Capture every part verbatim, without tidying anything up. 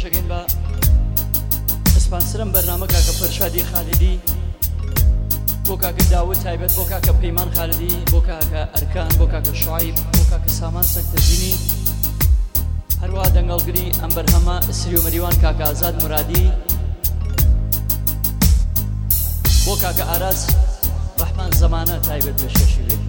پێشەکەین بە سپانسرم بەرنامە کاکە فەرشادی خالیدی، بۆ کاکە داوود تایبەت، بۆ کاکە پەیمان خالیدی، بۆ کاکە ئەرکان، بۆ کاکە شعیب، بۆ کاکە سامان سەکتەزینی، هەروە دەنگەڵگری ئەم بەرهەمە سری و مەریوان کاکە ئازاد مرادی، بۆ کاکە ئاراس ڕەحمان زەمانە تایبەت بە شەشی بێت.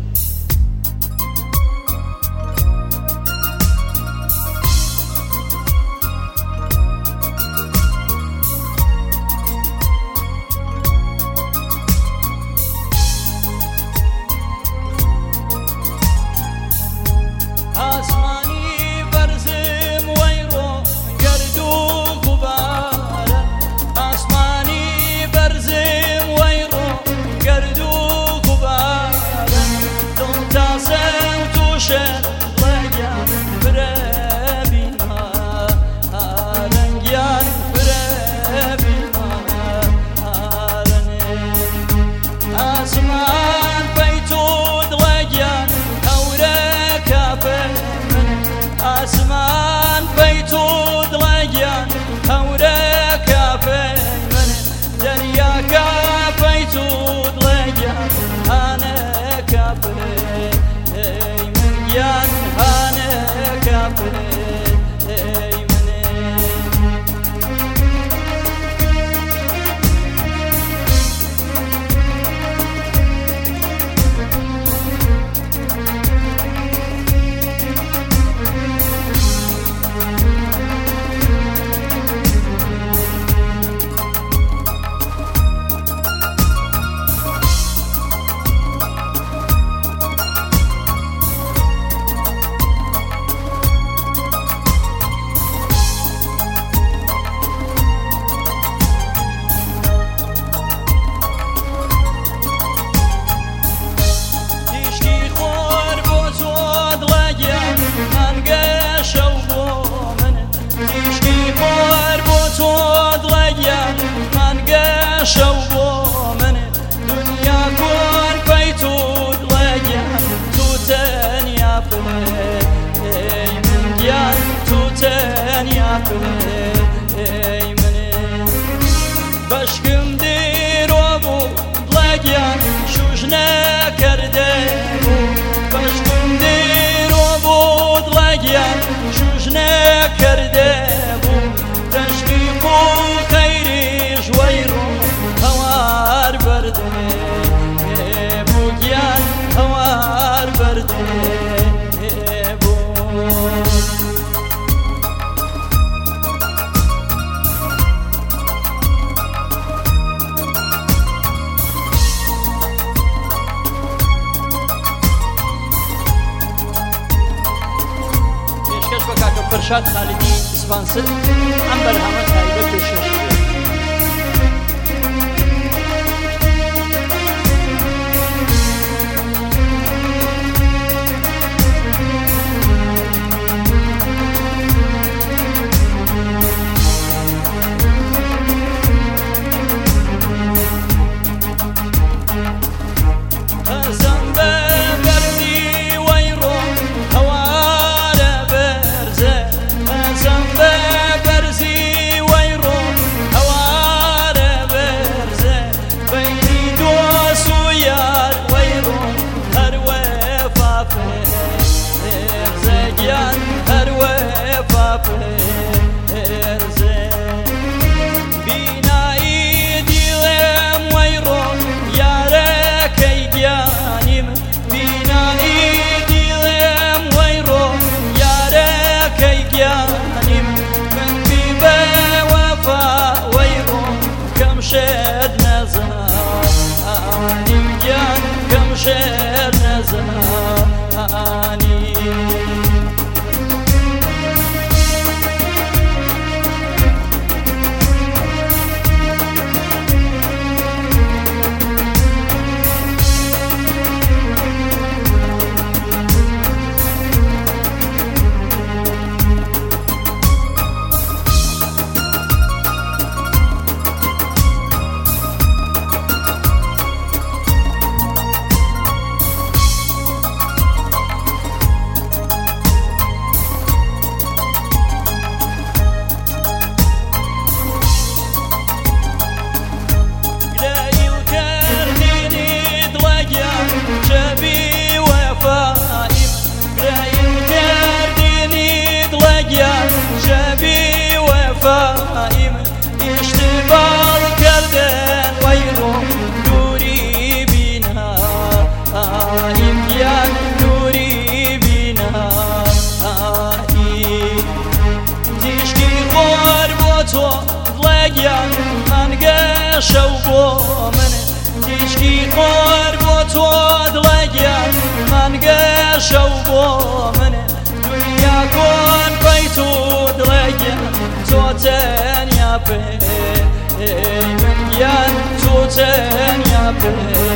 بەشکم دیرۆ بوو دڵێگیان شوش نەکەردێ بوو، بەشکم دیرۆ بوو دڵێگیان شوش نەکەردێ بوو، دەشتی بوو خەیری ژوەی ڕوو هەوار بەردێ بوو، گیان هەوار بەردێ فەرشاد خالیدی سپانسر ئەم بەرهەمە تایبەت بە شەشی بێت. شێر نەزانی شەو بۆ منێ تیشکی خۆر بۆ تۆ دڵەگیان مانگە شەو بۆ منێ دنیا کۆن پەیت و دڵەگیان تۆ تەنیا پێی من گیان تۆ تەنیا پێی